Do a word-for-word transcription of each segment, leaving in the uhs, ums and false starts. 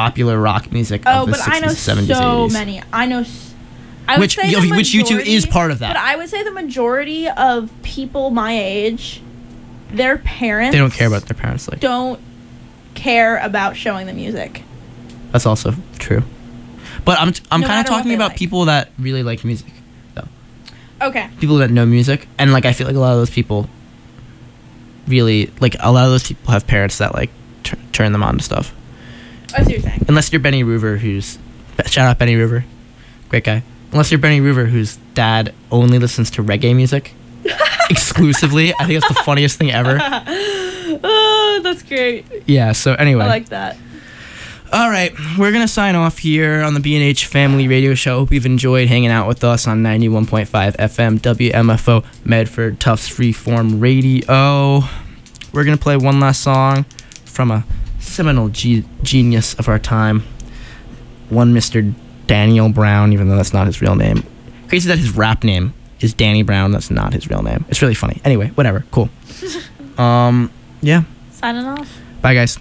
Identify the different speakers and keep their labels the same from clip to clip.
Speaker 1: popular rock music
Speaker 2: Oh,
Speaker 1: of the
Speaker 2: but I know
Speaker 1: sixties, seventies,
Speaker 2: so
Speaker 1: eighties.
Speaker 2: many. I know. s- I would
Speaker 1: Which
Speaker 2: say
Speaker 1: you-
Speaker 2: the
Speaker 1: which U two is
Speaker 2: majority-
Speaker 1: part of that.
Speaker 2: But I would say the majority of people my age, their parents
Speaker 1: They don't care about their parents. Like
Speaker 2: don't care about showing the music.
Speaker 1: that's also true. But I'm I'm
Speaker 2: No
Speaker 1: kind of
Speaker 2: matter what
Speaker 1: talking
Speaker 2: they
Speaker 1: about
Speaker 2: like.
Speaker 1: people that really like music, though.
Speaker 2: Okay.
Speaker 1: People that know music, and like I feel like a lot of those people really like a lot of those people have parents that like t- turn them on to stuff.
Speaker 2: I see what you're saying.
Speaker 1: Unless you're Benny Roover, who's shout out Benny Roover, great guy. Unless you're Benny Roover, whose dad only listens to reggae music exclusively. I think it's the funniest thing ever.
Speaker 2: Oh, that's great.
Speaker 1: Yeah. So anyway,
Speaker 2: I like that.
Speaker 1: all right, we're gonna sign off here on the B and H Family Radio Show. Hope you've enjoyed hanging out with us on ninety-one point five F M W M F O Medford Tufts Freeform Radio. We're gonna play one last song from a seminal ge- genius of our time, one Mister Daniel Brown, even though that's not his real name. Crazy that his rap name is Danny Brown. That's not his real name. It's really funny. Anyway, whatever. Cool. Um, yeah.
Speaker 2: Signing off.
Speaker 1: Bye, guys.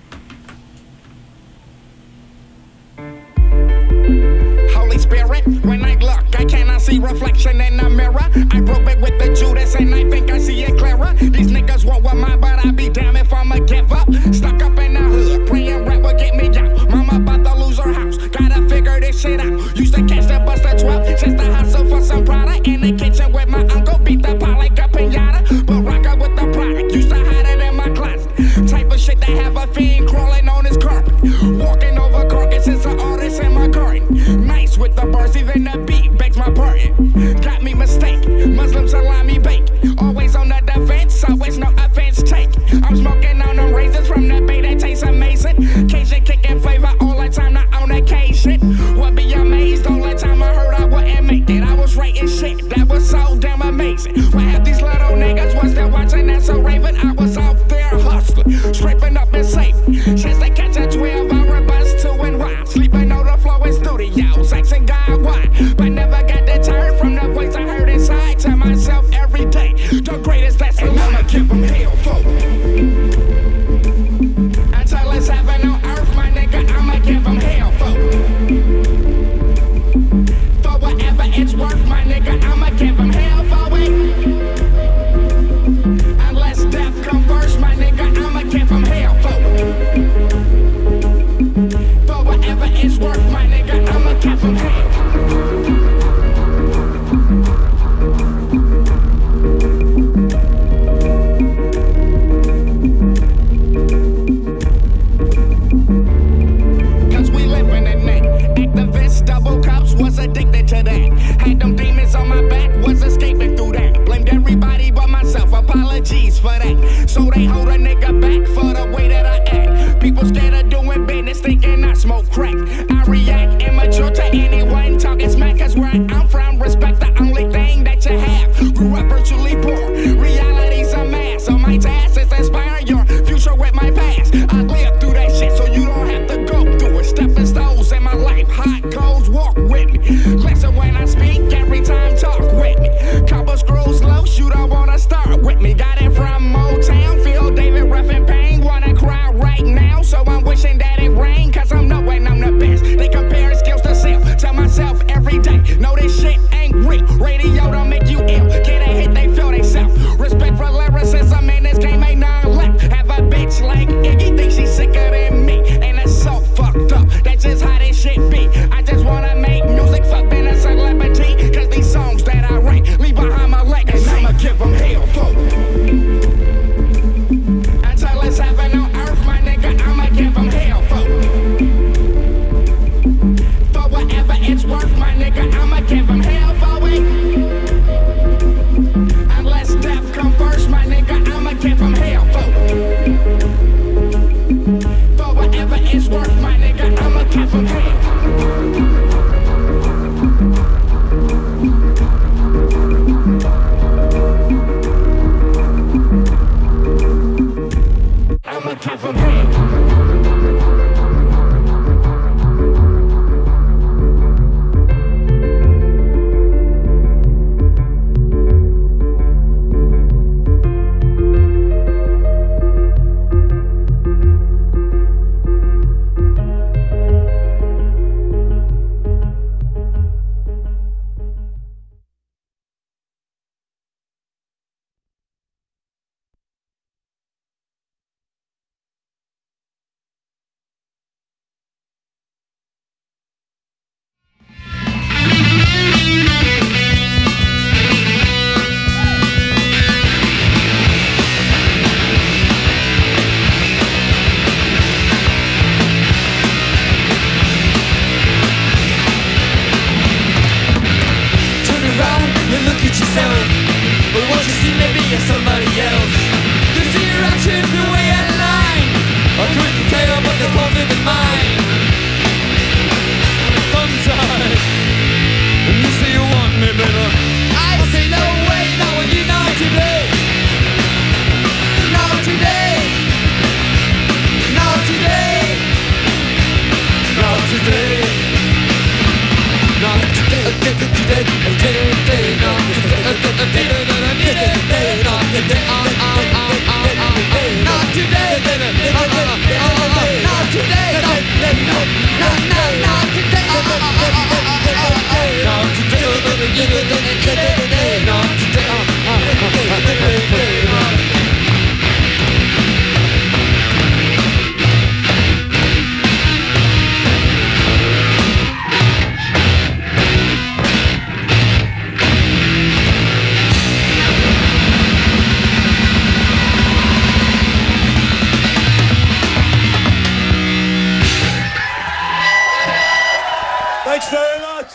Speaker 3: Holy Spirit, when I look, I cannot see reflection in the mirror. I broke it with the Judas and I think I see it clearer. These niggas want what mine, but I be damn if I'ma give up. Stuck up in the hood, praying rap will get me out. Mama about to lose her house, gotta figure this shit out. Used to catch the bus at twelve, just to hustle for some product. In the kitchen with my uncle, beat the pot like a pinata. But rock out with the product, used to hide it in my closet. Type of shit that have a fiend crawling on his carpet. Walking over carcasses of artists in my garden. Nice with the bars, even the beat begs my pardon. Got me mistake, Muslim salami bake. Always on the defense, always no offense take. I'm smoking on them raisins from the bay that tastes amazing. Cajun kicking flavor all the time, not on occasion. Would be amazed all the time I heard I wouldn't make it. I was writing shit that was so damn amazing. Why have these little niggas was still watching that so Raven? I was out there hustling, scraping up and safe. Chance to catch a twelve hour bus to and wild. Sleeping on the floor in studios, asking God why. But never got deterred from the voice I heard inside. Tell myself every day, the greatest that's alive. And I'ma give them hell for until it's heaven on earth, my nigga, I'ma give them hell for for whatever it's worth, my nigga, I'ma give them hell for it. Unless death come first, my nigga, I'ma give them hell for for whatever it's worth, my nigga, I'ma give them hell. Cause we living in that. Activists, double cups, was addicted to that. Had them demons on my back, was escaping through that. Blamed everybody but myself, apologies for that. So they hold a nigga back for the way that I act. People scared of doing business, thinking I smoke crack. I react immature to anyone talking smack. Cause where I'm from, respect the only thing that you have. Grew up virtually poor, reality's a mask. So my task is inspire your future with my past. I live through that shit so you don't have to go through it. Stepping stones in my life, hot coals, walk with me. Listen when I speak, every time talk with me. Couple screws loose, you don't wanna start with me. Got it from Motown, Phil David, rough and pain. Wanna cry right now, so I'm wishing that it rained. Cause I'm knowing I'm the best. They compare skills to self. Tell myself every day, no this shit ain't real. Radio don't make you ill. Get a hit, they feel they self. Respect for lyricism in this game, ain't none left. Have a bitch like Iggy, think she's sicker than me. And that's so fucked up, that's just how this shit be. I just wanna make music, fuck being a celebrity. Cause these songs that I write leave behind my legacy. And I'ma give them hell for until it's heaven on earth, my nigga, I'ma give them hell for for whatever it's worth, my nigga, I'ma give them hell for it.
Speaker 4: Thanks very much.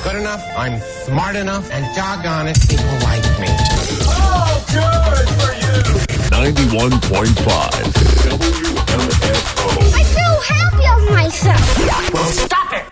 Speaker 4: good enough, I'm smart enough, and doggone it, people like me.
Speaker 5: Oh, good for you!
Speaker 6: ninety-one point five W M F O.
Speaker 7: I feel happy of myself.
Speaker 5: Well, stop it!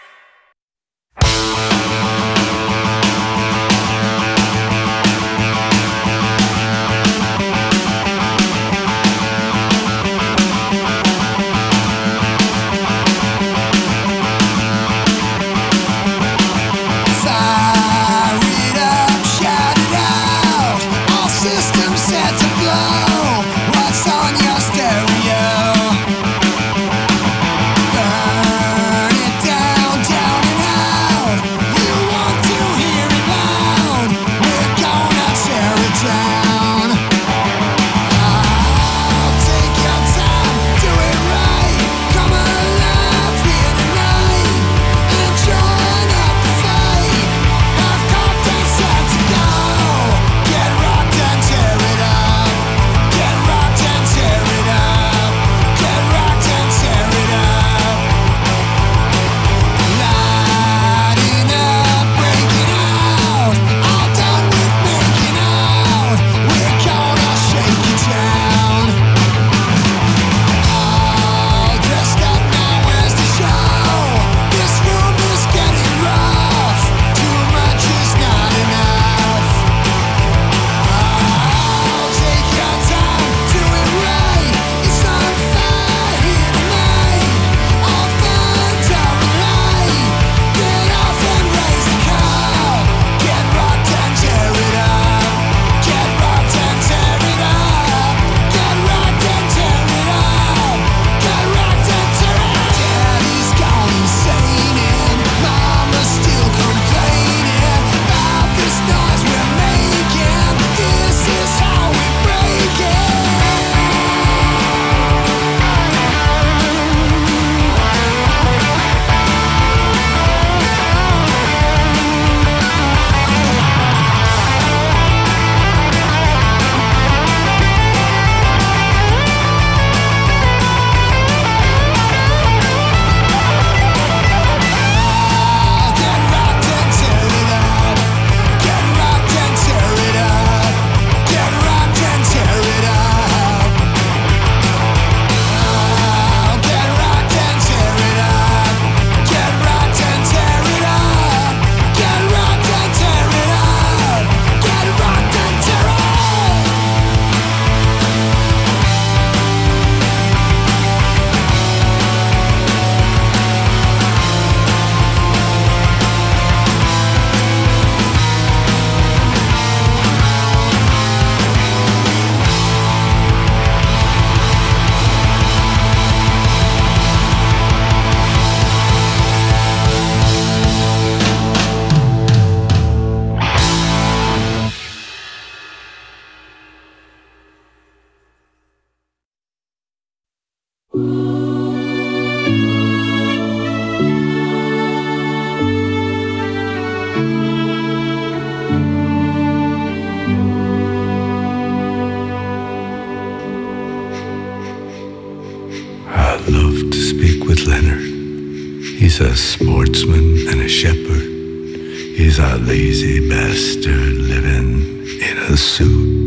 Speaker 8: He's a sportsman and a shepherd. He's a lazy bastard living in a suit.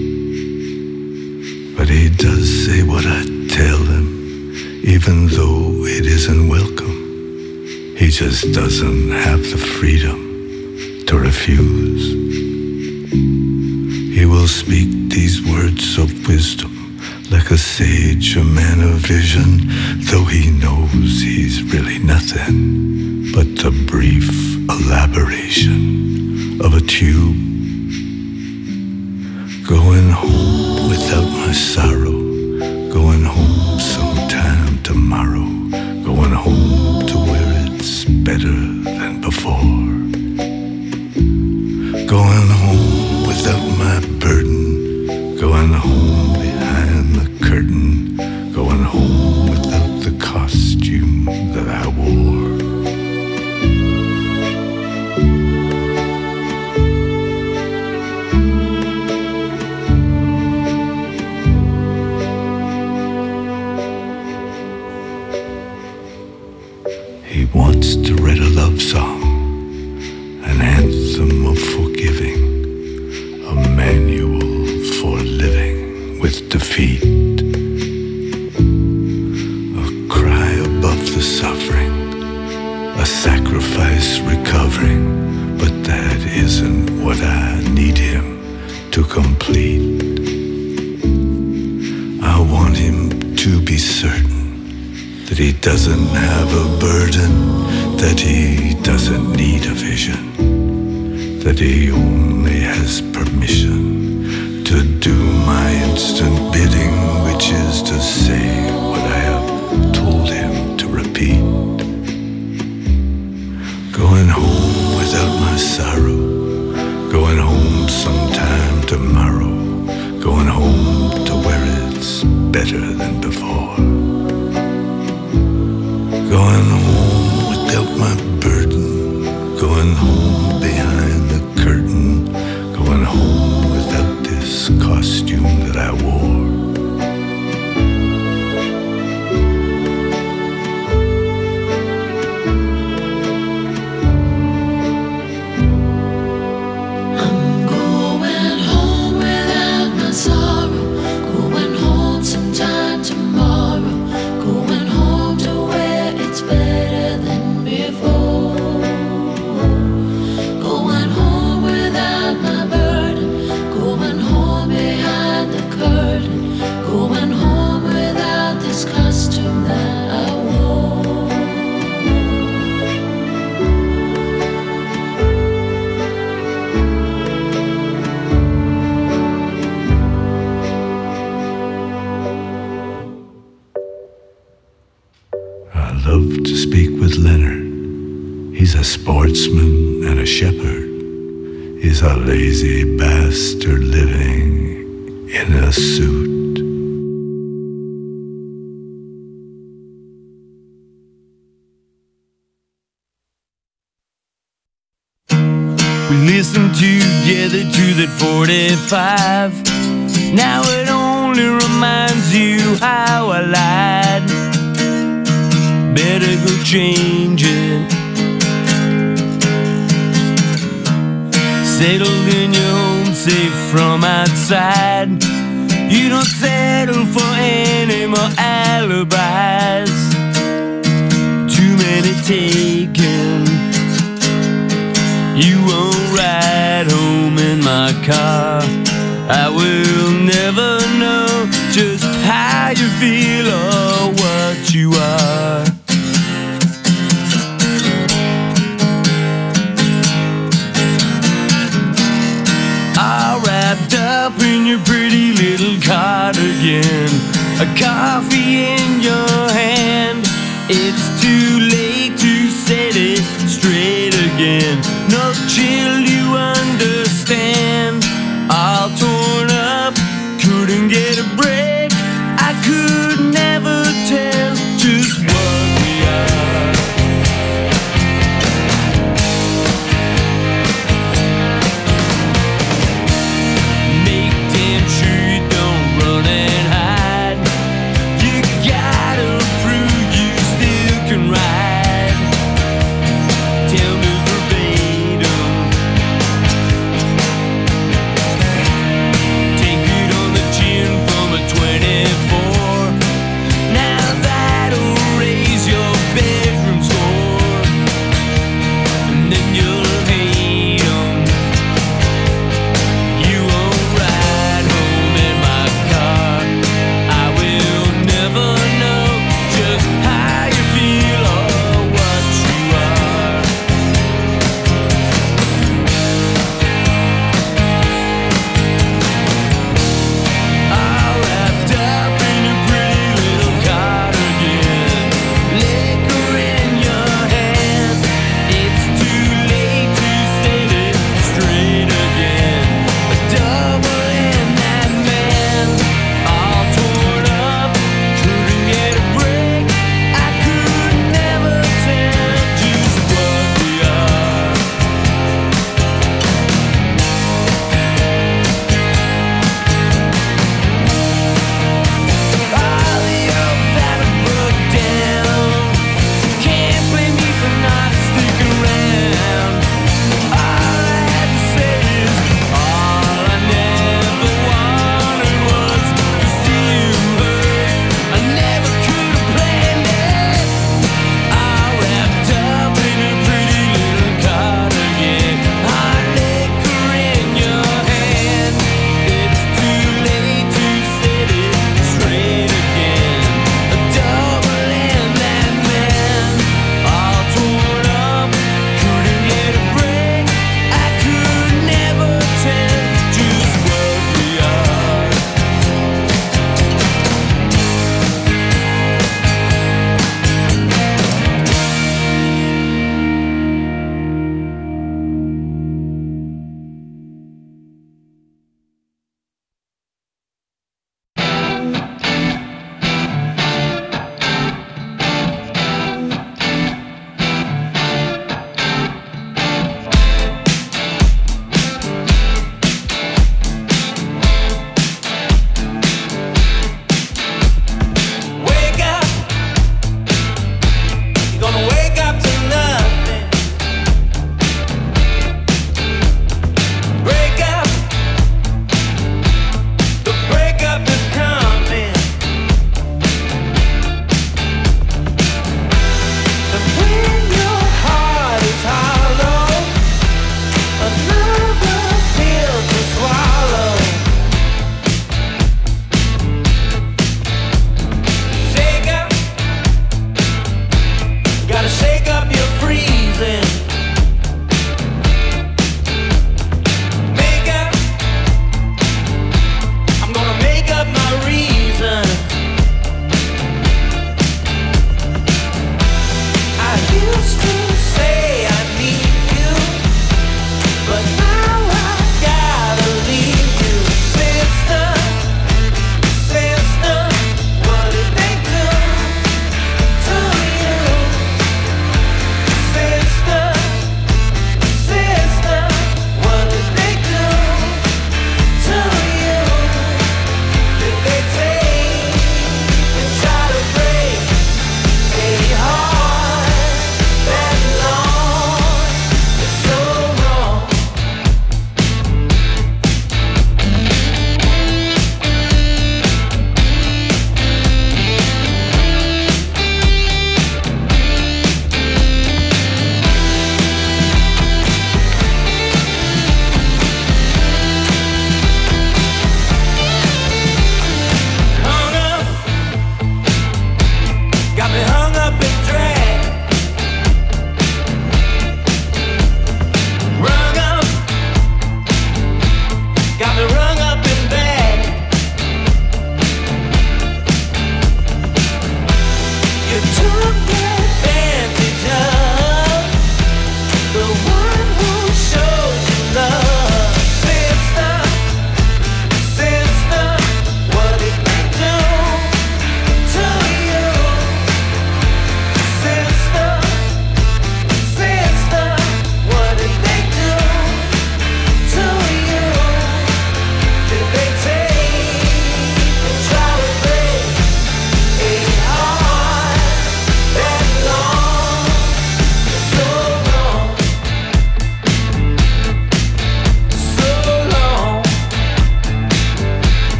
Speaker 8: But he does say what I tell him, even though it isn't welcome. He just doesn't have the freedom to refuse. He will speak these words of wisdom like a sage, a man of vision, though he knows he's really nothing but the brief elaboration of a tube. Going home without my sorrow, going home sometime tomorrow, going home to where it's better than before. Going home without my burden, going home behind the curtain, going home without the costume that I wore. He wants to write a love song, rhythm of forgiving, a manual for living with defeat, a cry above the suffering, a sacrifice recovering, but that isn't what I need him to complete. I want him to be certain that he doesn't have a burden, that he doesn't need a vision, that he only has permission to do my instant bidding, which is to say what I have told him to repeat. Going home without my sorrow, going home sometime tomorrow, going home to where it's better than before. Going home without my burden, going home behind the curtain, going home without this costume that I wore. Sportsman and a shepherd. He's a lazy bastard living in a suit.
Speaker 9: We listened together to that forty-five. Now it only reminds you how I lied. Better go change it. Settled in your home, safe from outside. You don't settle for any more alibis. Too many taken. You won't ride home in my car. I will never know just how you feel or what you are. Wrapped up in your pretty little cardigan, a coffee in your hand. It's too late to set it straight again. No chill, you understand. All torn up, couldn't get a break. I could never tell just what we are. Ride. Tell me verbatim.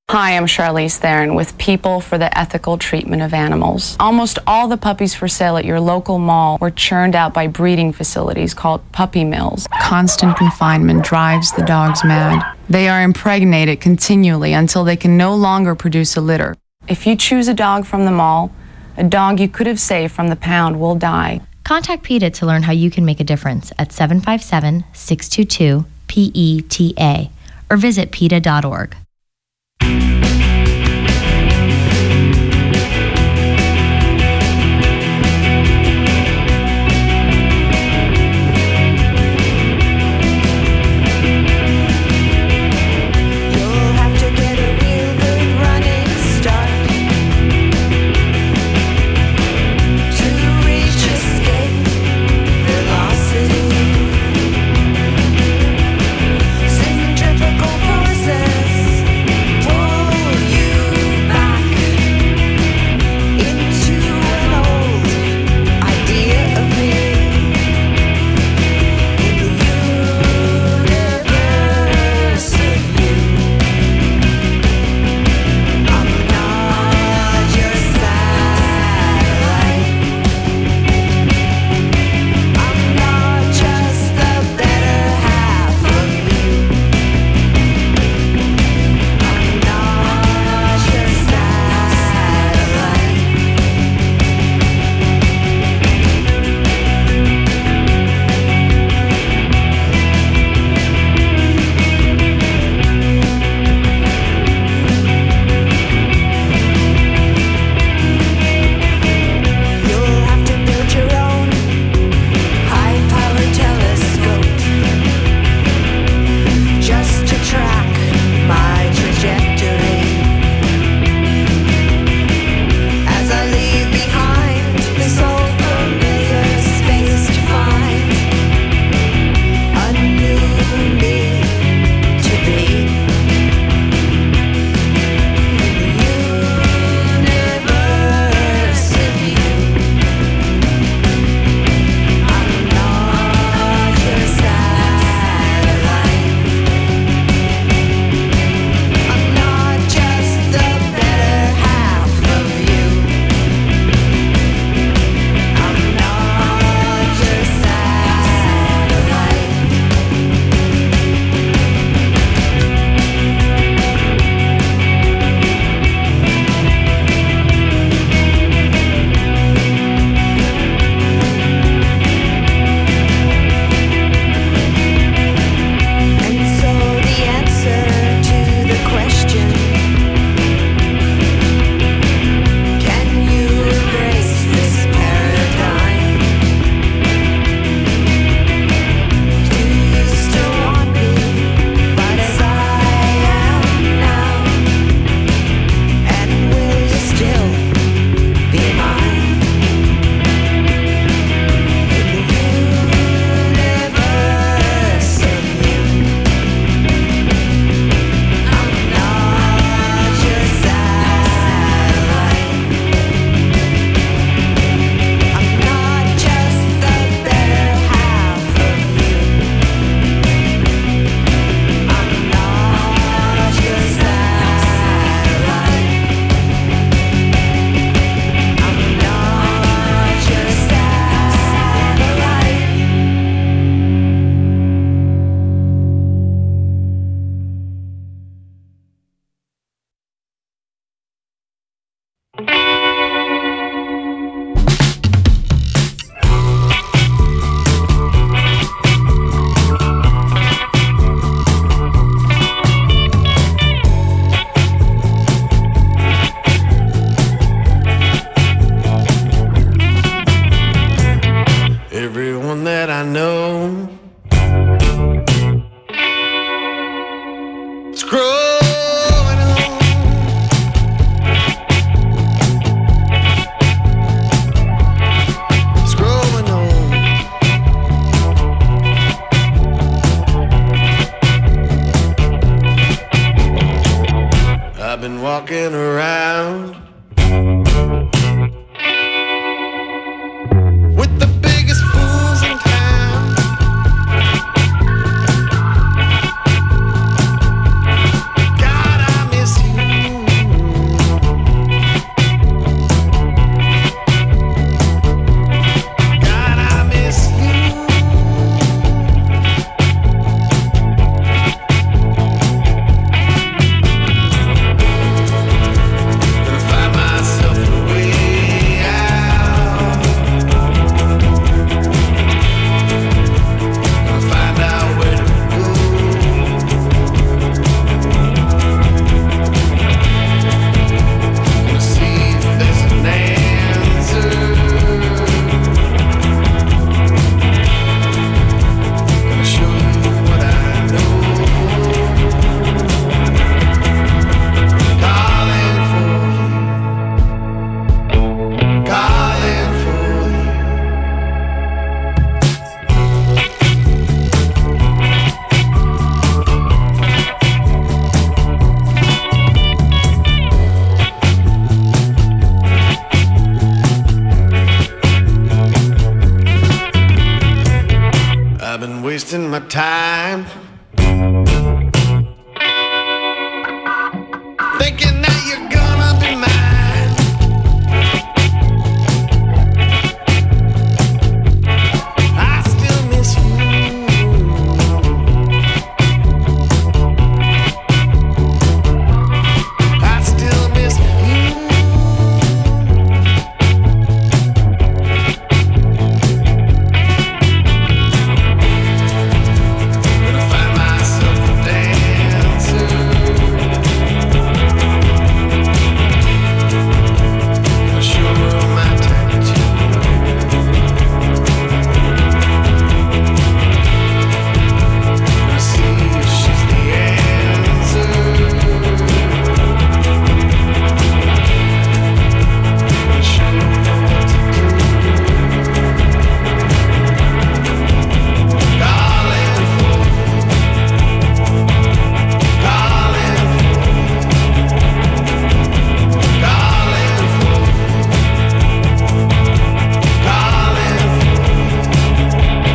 Speaker 10: Hi, I'm Charlize Theron with People for the Ethical Treatment of Animals. Almost all the puppies for sale at your local mall were churned out by breeding facilities called puppy mills. Constant confinement drives the dogs mad. They are impregnated continually until they can no longer produce a litter. If you choose a dog from the mall, a dog you could have saved from the pound will die.
Speaker 11: Contact PETA to learn how you can make a difference at seven five seven, six two two, P E T A or visit PETA dot org.
Speaker 12: Centrifugal forces
Speaker 9: walking around with the biggest fools in town. God, I miss you.
Speaker 13: time. Thinking that you're gonna be mine. I still miss you. I still miss you. Gonna find myself a dancer. Gonna show her my tattoo. Gonna see if she's the answer. Gonna show her what to do. Calling for you. Calling for you. Calling for you. Calling for you.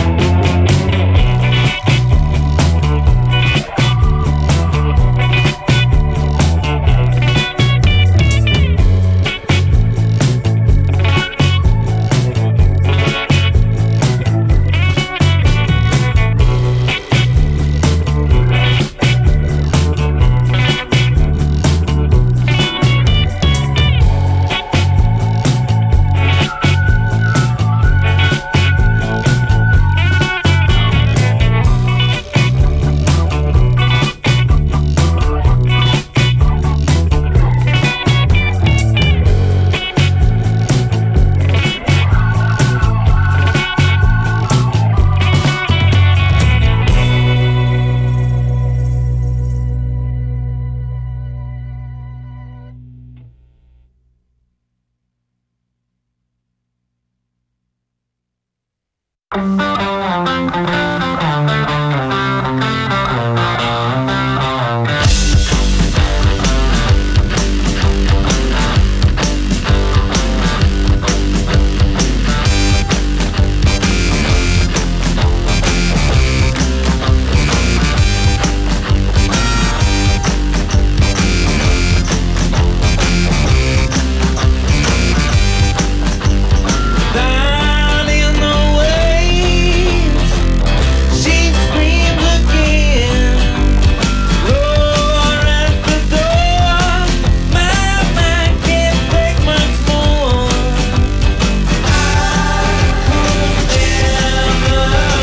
Speaker 13: Down in the waves, she screams again. Roar at the door, my mind can't take much more. I could never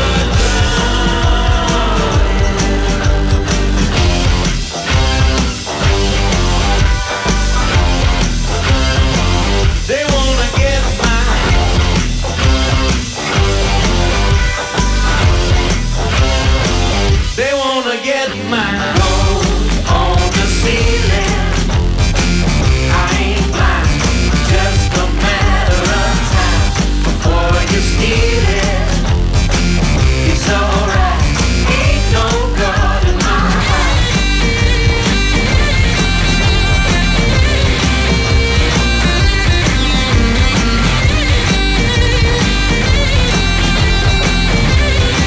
Speaker 13: drown. They wanna get mine. They wanna get mine. Gold on the ceiling. I ain't blind, just a matter of time before you steal it. It's alright, ain't no God in my heart.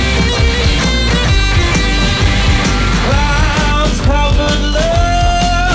Speaker 13: Clouds covered love.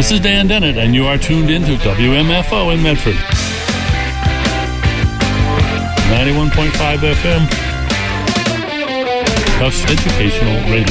Speaker 6: This is Dan Dennett, and you are tuned in to W M F O in Medford. ninety-one point five F M, Tufts Educational Radio.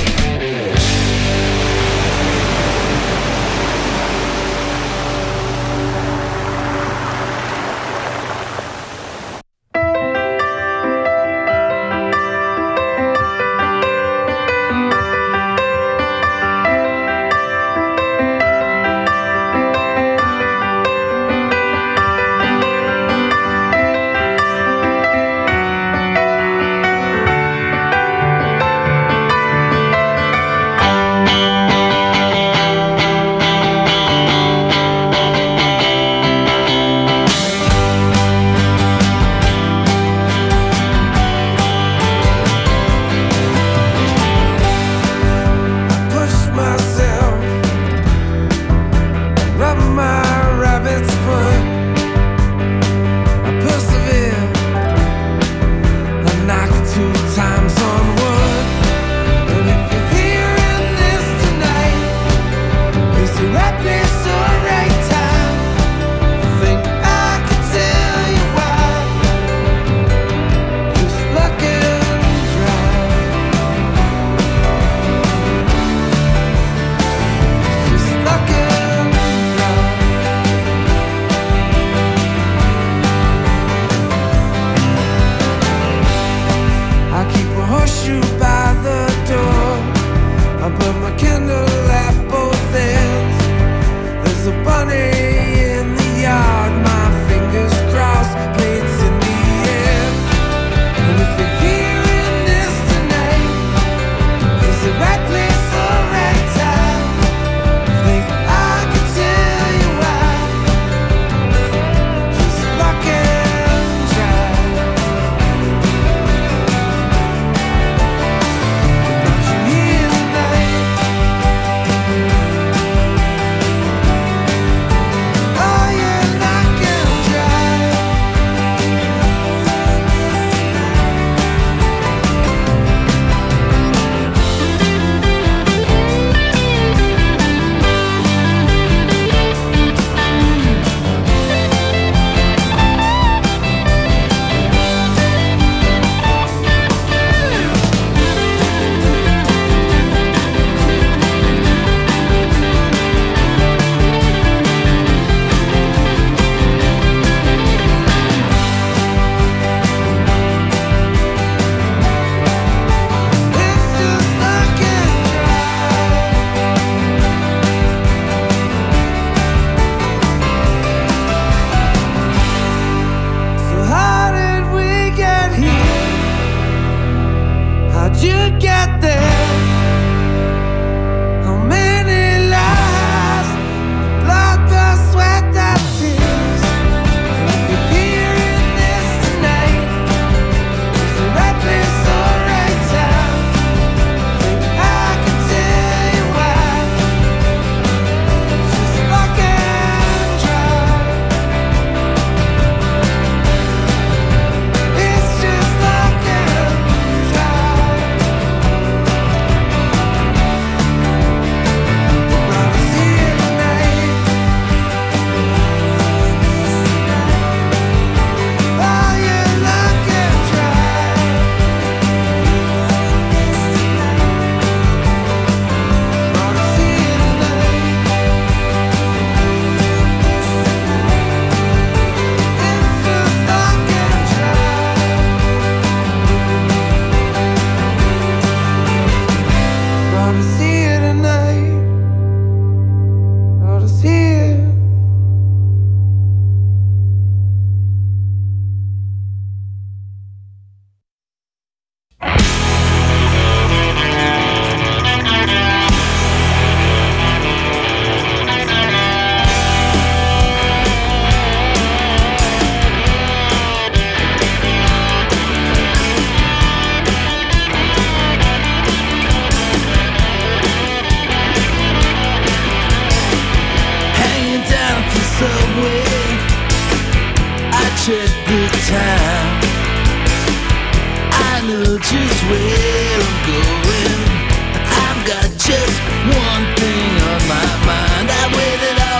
Speaker 13: I've got just one thing on my mind. I waited all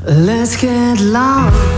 Speaker 14: Let's get lost.